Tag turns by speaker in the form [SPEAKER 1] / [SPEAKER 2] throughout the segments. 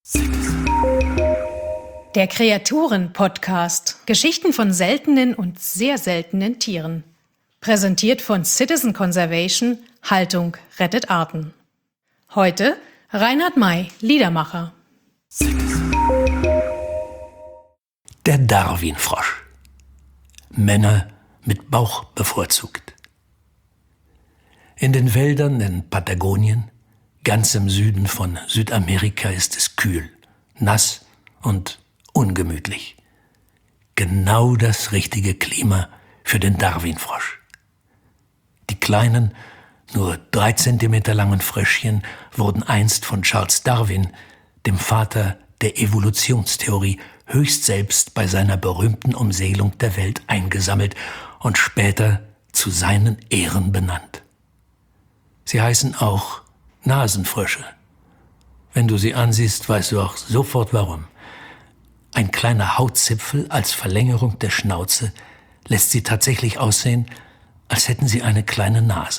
[SPEAKER 1] Der Kreaturen-Podcast. Geschichten von seltenen und sehr seltenen Tieren. Präsentiert von Citizen Conservation. Haltung rettet Arten. Heute Reinhard May, Liedermacher.
[SPEAKER 2] Der Darwin-Frosch. Männer mit Bauch bevorzugt. In den Wäldern in Patagonien, ganz im Süden von Südamerika, ist es kühl, nass und ungemütlich. Genau das richtige Klima für den Darwin-Frosch. Die kleinen, nur 3 Zentimeter langen Fröschchen wurden einst von Charles Darwin, dem Vater der Evolutionstheorie, höchst selbst bei seiner berühmten Umsegelung der Welt eingesammelt und später zu seinen Ehren benannt. Sie heißen auch Nasenfrösche. Wenn du sie ansiehst, weißt du auch sofort warum. Ein kleiner Hautzipfel als Verlängerung der Schnauze lässt sie tatsächlich aussehen, als hätten sie eine kleine Nase.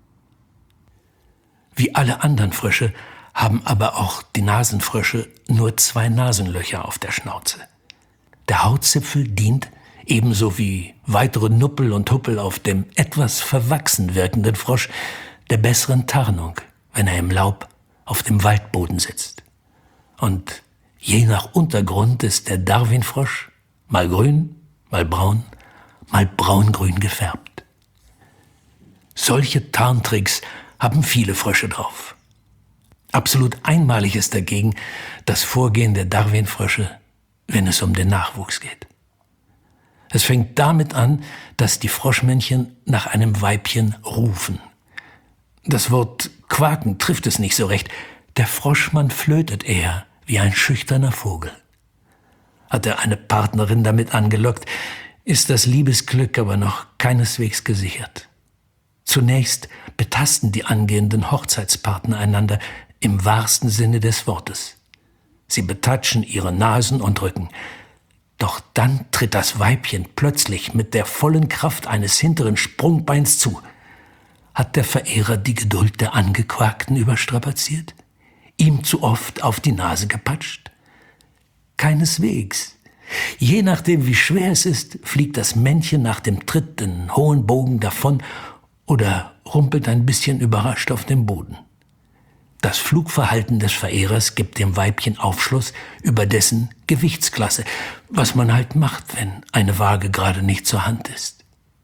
[SPEAKER 2] Wie alle anderen Frösche haben aber auch die Nasenfrösche nur 2 Nasenlöcher auf der Schnauze. Der Hautzipfel dient, ebenso wie weitere Nuppel und Huppel auf dem etwas verwachsen wirkenden Frosch, der besseren Tarnung, wenn er im Laub auf dem Waldboden sitzt. Und je nach Untergrund ist der Darwin-Frosch mal grün, mal braungrün gefärbt. Solche Tarntricks haben viele Frösche drauf. Absolut einmalig ist dagegen das Vorgehen der Darwin-Frösche, wenn es um den Nachwuchs geht. Es fängt damit an, dass die Froschmännchen nach einem Weibchen rufen. Das Wort quaken trifft es nicht so recht. Der Froschmann flötet eher wie ein schüchterner Vogel. Hat er eine Partnerin damit angelockt, ist das Liebesglück aber noch keineswegs gesichert. Zunächst betasten die angehenden Hochzeitspartner einander im wahrsten Sinne des Wortes. Sie betatschen ihre Nasen und Rücken. Doch dann tritt das Weibchen plötzlich mit der vollen Kraft eines hinteren Sprungbeins zu. Hat der Verehrer die Geduld der Angequakten überstrapaziert? Ihm zu oft auf die Nase gepatscht? Keineswegs. Je nachdem, wie schwer es ist, fliegt das Männchen nach dem Tritt in hohen Bogen davon oder rumpelt ein bisschen überrascht auf dem Boden. Das Flugverhalten des Verehrers gibt dem Weibchen Aufschluss über dessen Gewichtsklasse, was man halt macht, wenn eine Waage gerade nicht zur Hand ist.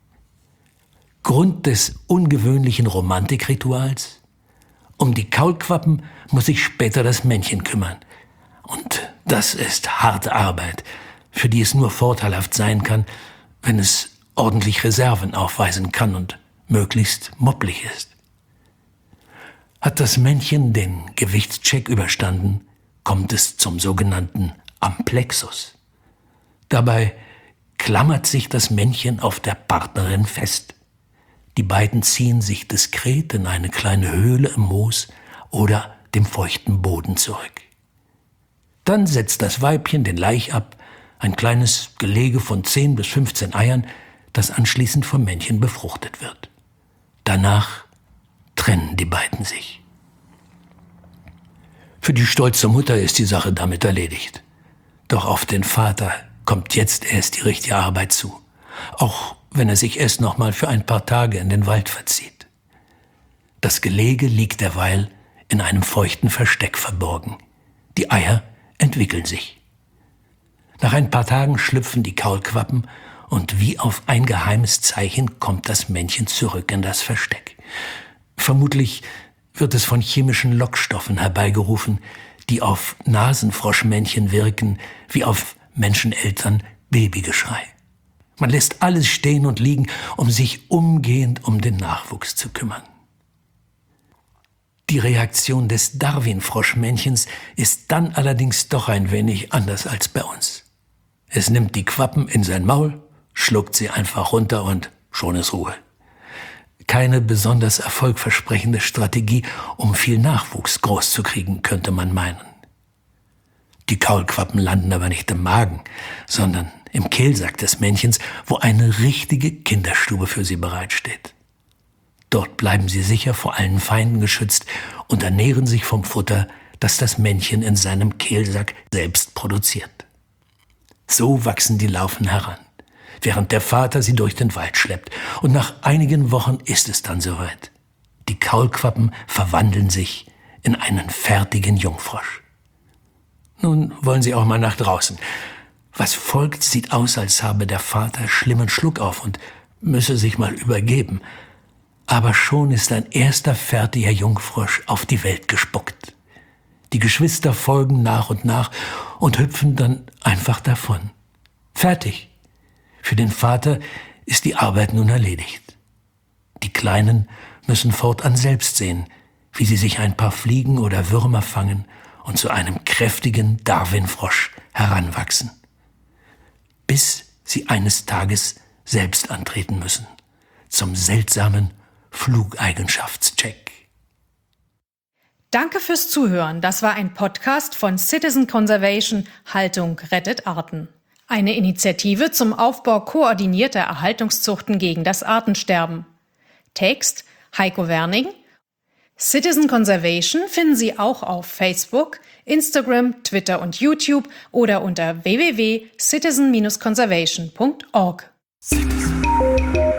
[SPEAKER 2] Grund des ungewöhnlichen Romantikrituals? Um die Kaulquappen muss sich später das Männchen kümmern. Und das ist harte Arbeit, für die es nur vorteilhaft sein kann, wenn es ordentlich Reserven aufweisen kann und möglichst mopplig ist. Hat das Männchen den Gewichtscheck überstanden, kommt es zum sogenannten Amplexus. Dabei klammert sich das Männchen auf der Partnerin fest. Die beiden ziehen sich diskret in eine kleine Höhle im Moos oder dem feuchten Boden zurück. Dann setzt das Weibchen den Laich ab, ein kleines Gelege von 10 bis 15 Eiern, das anschließend vom Männchen befruchtet wird. Danach trennen die beiden sich. Für die stolze Mutter ist die Sache damit erledigt. Doch auf den Vater kommt jetzt erst die richtige Arbeit zu, auch wenn er sich erst noch mal für ein paar Tage in den Wald verzieht. Das Gelege liegt derweil in einem feuchten Versteck verborgen. Die Eier entwickeln sich. Nach ein paar Tagen schlüpfen die Kaulquappen und wie auf ein geheimes Zeichen kommt das Männchen zurück in das Versteck. Vermutlich wird es von chemischen Lockstoffen herbeigerufen, die auf Nasenfroschmännchen wirken, wie auf Menscheneltern Babygeschrei. Man lässt alles stehen und liegen, um sich umgehend um den Nachwuchs zu kümmern. Die Reaktion des Darwin-Froschmännchens ist dann allerdings doch ein wenig anders als bei uns. Es nimmt die Quappen in sein Maul, schluckt sie einfach runter und schon ist Ruhe. Keine besonders erfolgversprechende Strategie, um viel Nachwuchs groß zu kriegen, könnte man meinen. Die Kaulquappen landen aber nicht im Magen, sondern im Kehlsack des Männchens, wo eine richtige Kinderstube für sie bereitsteht. Dort bleiben sie sicher vor allen Feinden geschützt und ernähren sich vom Futter, das das Männchen in seinem Kehlsack selbst produziert. So wachsen die Laufen heran, während der Vater sie durch den Wald schleppt. Und nach einigen Wochen ist es dann soweit. Die Kaulquappen verwandeln sich in einen fertigen Jungfrosch. Nun wollen sie auch mal nach draußen. Was folgt, sieht aus, als habe der Vater schlimmen Schluck auf und müsse sich mal übergeben. Aber schon ist ein erster fertiger Jungfrosch auf die Welt gespuckt. Die Geschwister folgen nach und hüpfen dann einfach davon. Fertig. Für den Vater ist die Arbeit nun erledigt. Die Kleinen müssen fortan selbst sehen, wie sie sich ein paar Fliegen oder Würmer fangen und zu einem kräftigen Darwin-Frosch heranwachsen. Bis sie eines Tages selbst antreten müssen, zum seltsamen Flugeigenschaftscheck.
[SPEAKER 1] Danke fürs Zuhören. Das war ein Podcast von Citizen Conservation Haltung rettet Arten. Eine Initiative zum Aufbau koordinierter Erhaltungszuchten gegen das Artensterben. Text Heiko Werning. Citizen Conservation finden Sie auch auf Facebook, Instagram, Twitter und YouTube oder unter www.citizen-conservation.org.